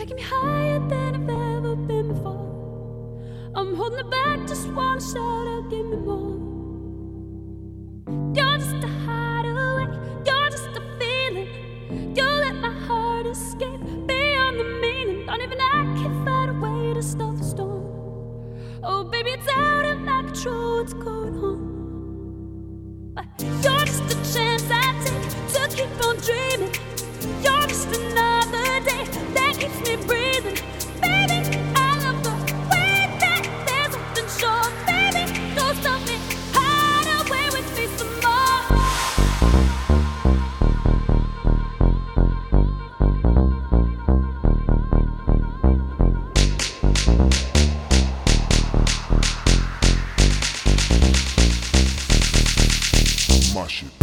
taking me higher than I've ever been before. I'm holding it back, just wanna shout out, give me more. You're just a hideaway, you're just a feeling. You let my heart escape beyond the meaning. Don't even I can find a way to stop the storm. Oh baby, it's out of my control, what's going on? But you're just a chance I take to keep on dreaming. You're just another day that keeps me breathing. Baby, I love the way that there's something sure. Baby, don't stop me, hide away with me some more. Mash it.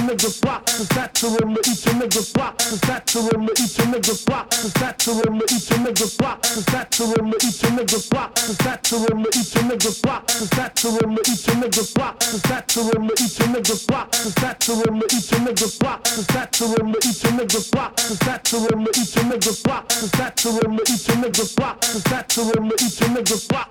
niggas block. That's the room to each a niggas block. That's the room to each a niggas block. That's the room to each a niggas block. That's the room to each a niggas block. That's the room to each a niggas block. That's the room to each a niggas block. That's the room to each a niggas block. That's the room to each a niggas block. That's the room to each a niggas block. That's the room to each a niggas block. That's the room to each a niggas block. That's the room to each a niggas block.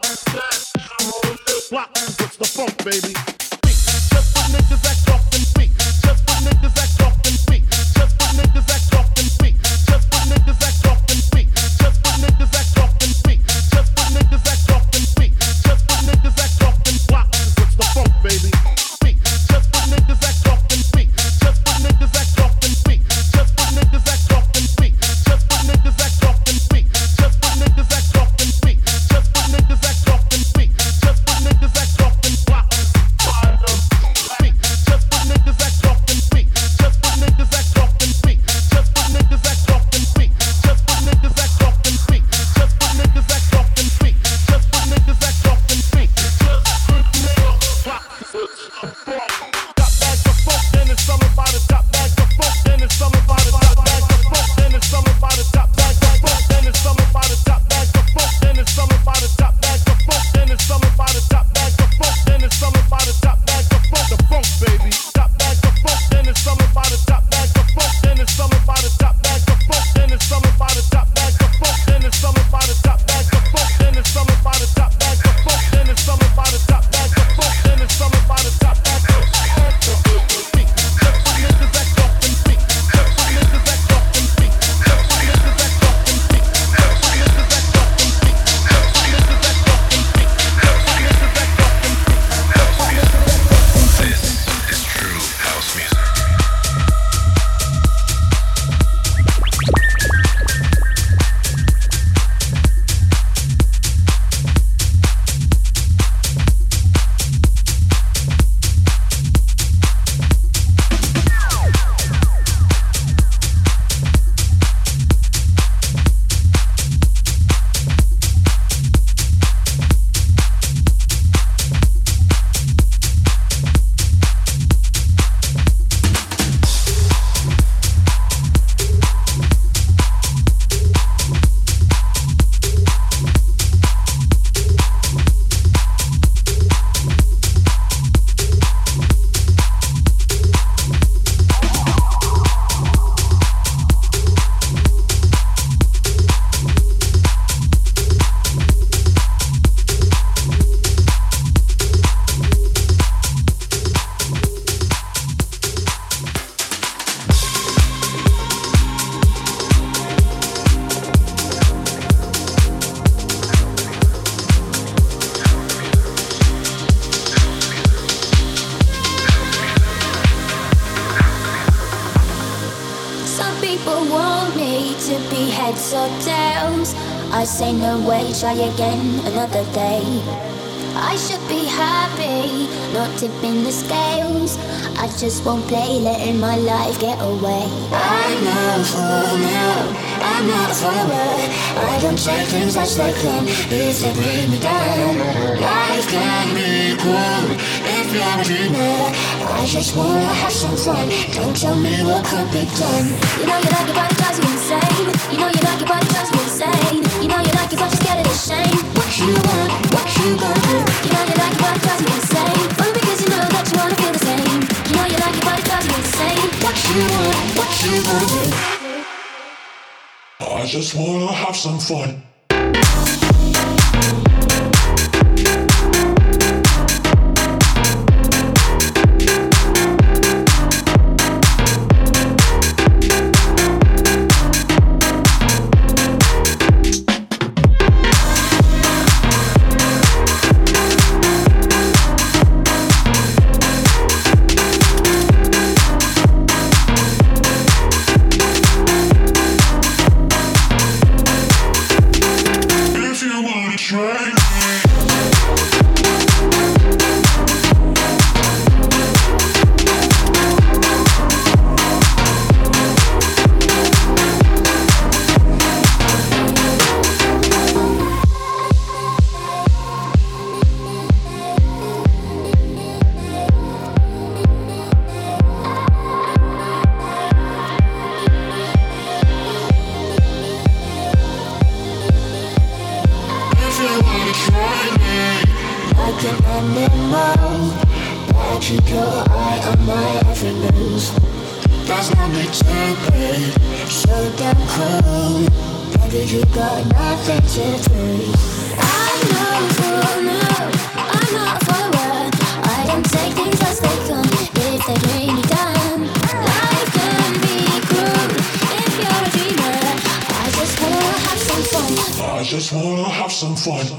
It's the funk, baby. Just put niggas act off and speak. Just put niggas act off and speak. Just put niggas act off and speak. Just put niggas act off and speak. Just put niggas act off and speak. Just put niggas act off and speak. Just put niggas act off and block. It's the funk, baby. Speak. Just put niggas act off and speak. Just put niggas act off and speak. Just put niggas act off and speak. Just put niggas act off and speak. Just put niggas act off and speak. Just put niggas act off and speak. Just put niggas act off and block. Speak. Just put niggas act off and speak. Just put niggas act off and speak. Just put niggas act off and speak. Just put niggas act off and speak. Just put niggas act off and speak. Just put niggas act off and speak. Just put niggas block. Top bag of funk, then it's all about it. Top bag of funk, then it's all about it. Top bag of funk, then it's all about it. Top bag of funk, then it's all about it. Top bag of funk, then it's all about it. Top bag of funk, then it's all about it. Top bag of funk, then it's all about it. Top bag of funk, the funk, baby. Top bag of funk, then it's all about it. Top bag of funk, then it's all about it. Top bag of funk, then it's all about it. Top bag of funk, then it's all about it. Top bag of funk, then it's all about it. Top bag of funk, then it's all about it. Top bag of funk, then it's all about it. Top bag of speak. Just put niggas act off and speak. Just put niggas act off and speak. Just put niggas act off and speak. Just put niggas act off and speak. Just put niggas act off and speak. Just put niggas act off and speak. Just put niggas act off and speak. This is true house music. heads or tails. I say no way, try again another day. I should be happy, not tipping the scales. I just won't play, letting my life get away. I'm not for now, I'm not forward. I don't take things as they come, if they bring me down. Life can be cool if you're a dreamer. I just wanna have some fun, don't tell me what could be done. You know you like it, but it drives you insane. You know you like it, but it drives you insane. You know you like it, but you're scared of the shame. What you want, what you gonna do? You know you like it, but it drives you insane. Only because you know that you wanna feel the same. You know you like it, but it drives you insane. What you want, what you gonna do? I just wanna have some fun. like an animal. But keep your eye on my every move. There's no pretending, so damn cool. Baby, you got nothing to prove. I'm not for now, I'm not for what. I don't take things as they come, if they bring me down. Life can be cruel if you're a dreamer. I just wanna have some fun. I just wanna have some fun.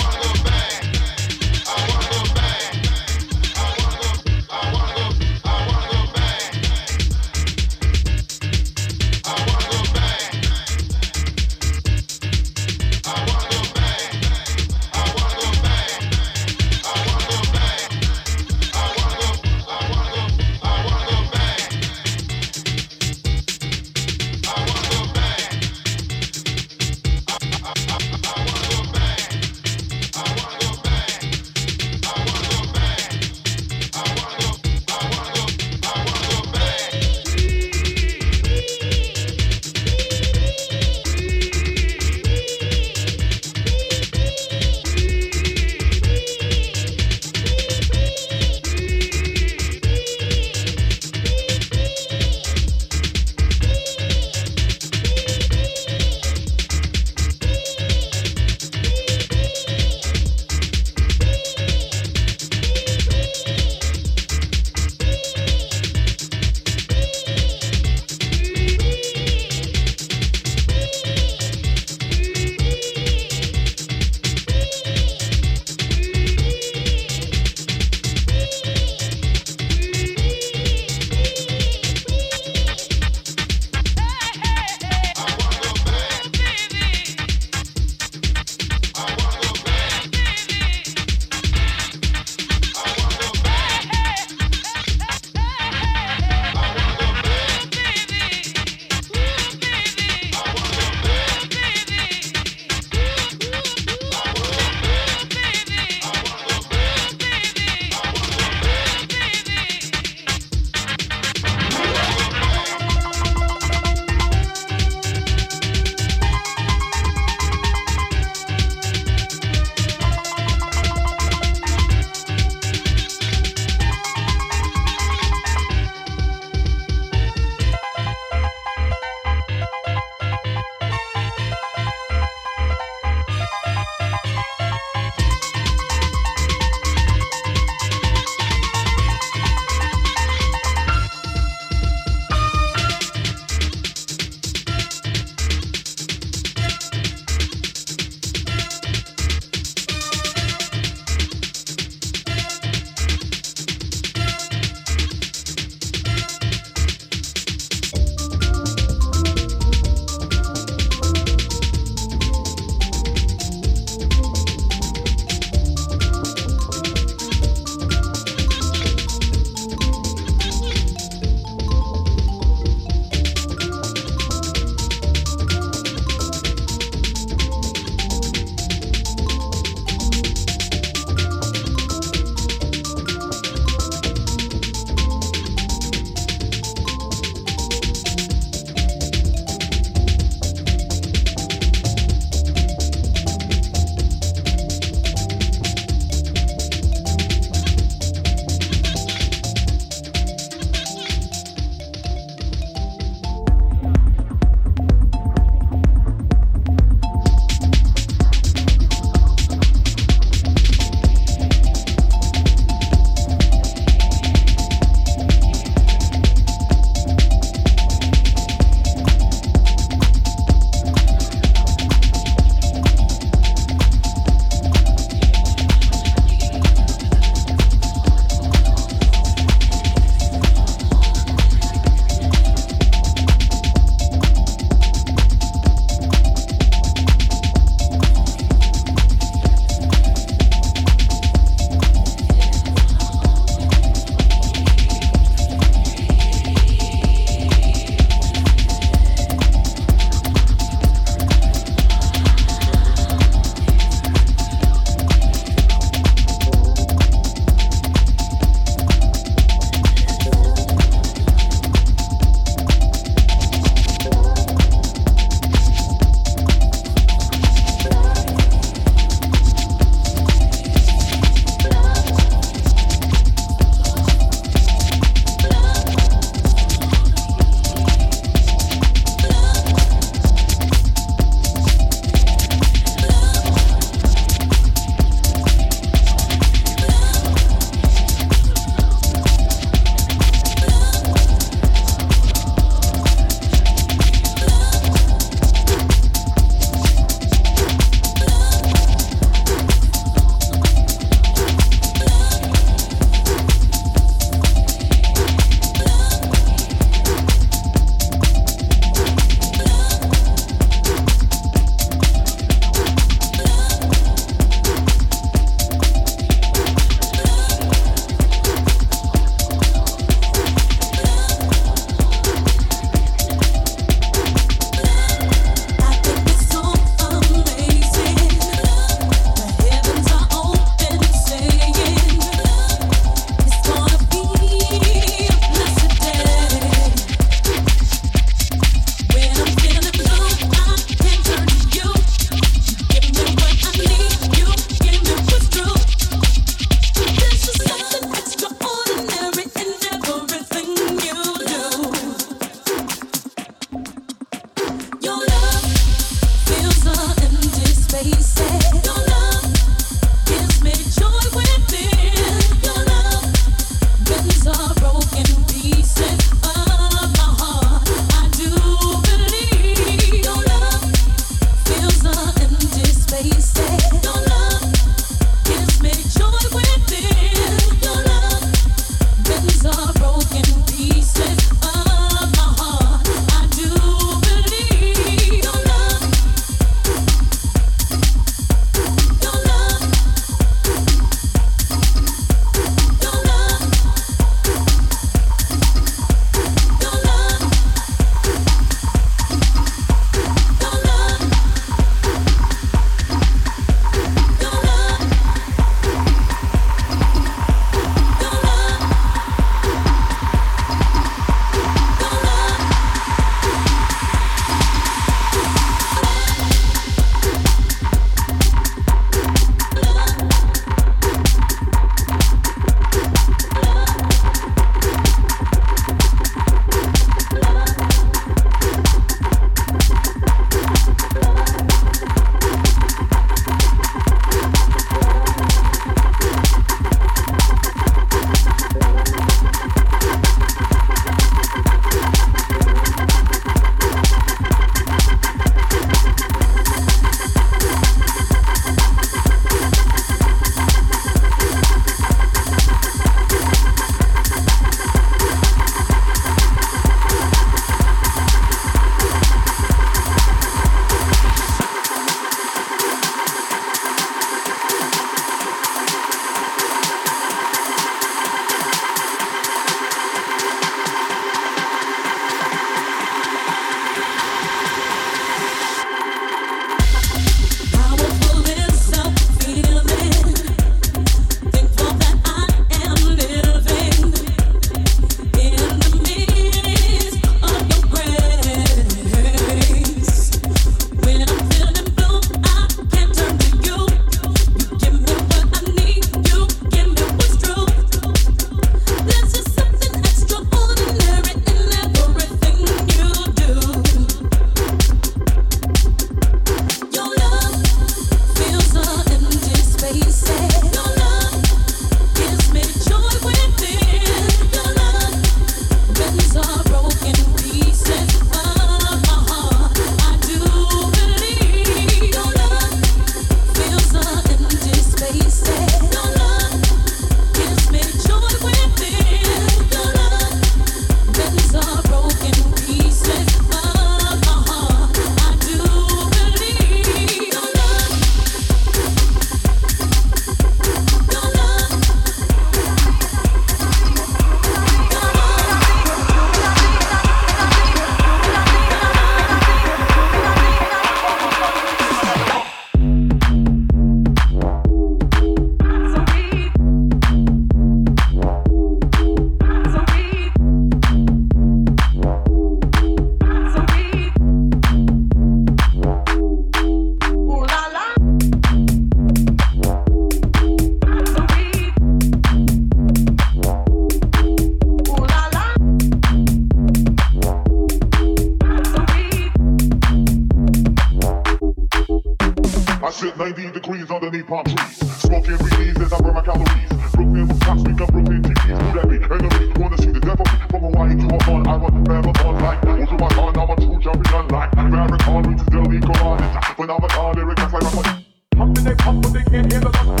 underneath palm trees. Smoking weedies as I burn my calories. Brooklyn with cops, speak up Brooklyn TVs. Who that be? Enemies, wanna see the devil? From Hawaii to Oman, I run marathon like. Over my gun, I'm a true champion like. Farrakhan reaches Delhi, Quran. It's phenomenon, lyric, that's like my money. Pumping they pump, but they can't hear the love.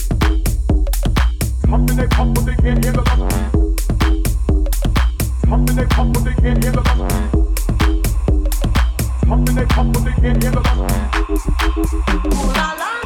Pumping they pump, but they can't hear the love. Pumping they pump, but they can't hear the love. Pumping they pump, but they can't hear the love. Ooh la la.